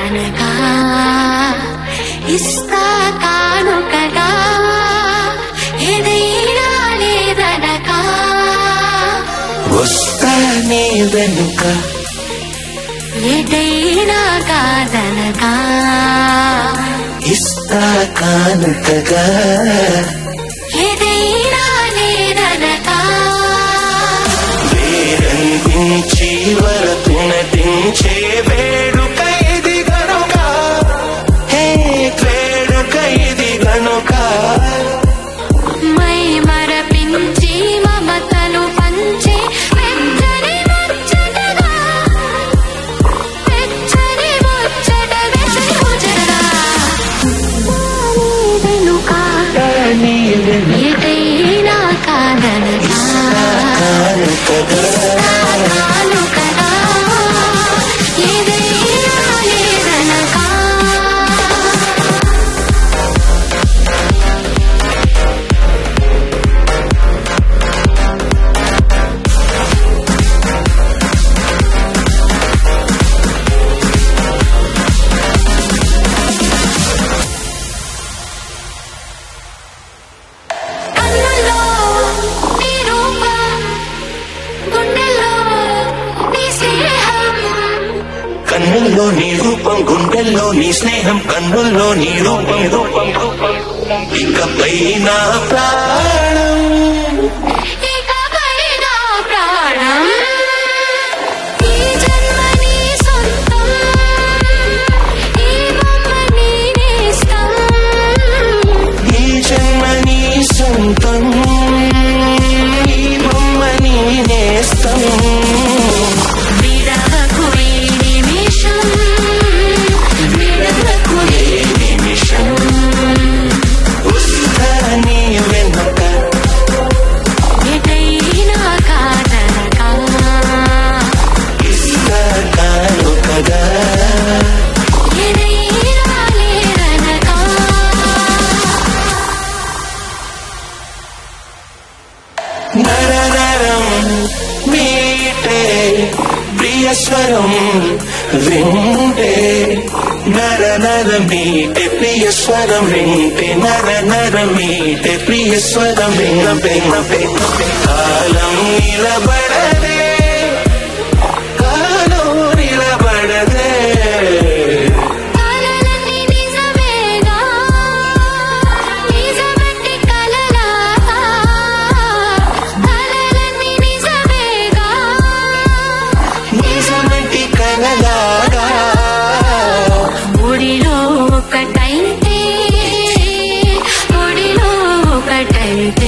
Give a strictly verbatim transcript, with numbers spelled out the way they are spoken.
కాదనగా ఇస్తా కానుకగా ఏదైనా లేదనగా వస్తా నీ వెనుక ఏదైనా కాదనగా ఇస్తా కానుకగా ఏదైనా లేదనగా వేరందించి వరకు నటించే వేడుక ఇది గనుక హే వేడుక ఇది గనుక మై మరపించి మమతను పంచే వెచ్చని ముచ్చటగా వెచ్చని ముచ్చట వెచ్చని ముచ్చటగా వెనుక నీ వెనుక ఏదైనా కాదనగా కానుకగా కానుకగా ఏదైనా లేదనగా కన్నుల్లో నీ రూపం గుండెల్లో నీ స్నేహం కన్నుల్లో నీ రూపం గుండెల్లో నీ స్నేహం కన్నుల్లో నీ రూపం రూపం రూపం ఇకపై నా ప్రాణం ఇకపై నా ప్రాణం ఈ జన్మ నీ సొంతం ఈ బొమ్మ నీ నేస్తం ఈ జన్మ నీ సొంతం ఈ బొమ్మ నీ నేస్తం విడవకు ఈ నిమిషం విడవకు ఈ నిమిషం వస్తా నీ వెనుక ఏదైనా కాదనగా ఇస్తా కానుకగా ఏదైనా లేదనగా నరనరం మీటే ప్రియస్వరం వింటే నర నర మీటే ప్రియస్వరం వింటే నర నర మీటే ప్రియస్వరం విన్న పెన్న పెన్న కాలం నిలబడదే కాలం నిలబడదే కలలన్నీ నిజమేగా నిజమంటే కలలాగా కలలన్నీ నిజమేగా నిజమంటి కలలాగా ఒడిలో ఒకటైతే ఒడిలో ఒకటైతే